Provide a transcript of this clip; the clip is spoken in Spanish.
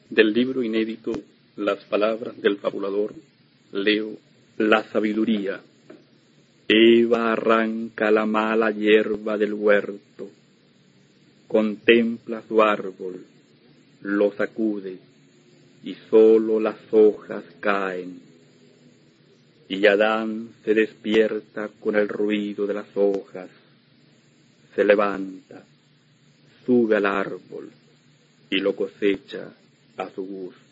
Del libro inédito Las palabras del fabulador, leo La sabiduría. Eva arranca la mala hierba del huerto, contempla su árbol, lo sacude y solo las hojas caen. Y Adán se despierta con el ruido de las hojas, se levanta, sube al árbol y lo cosecha a su gusto.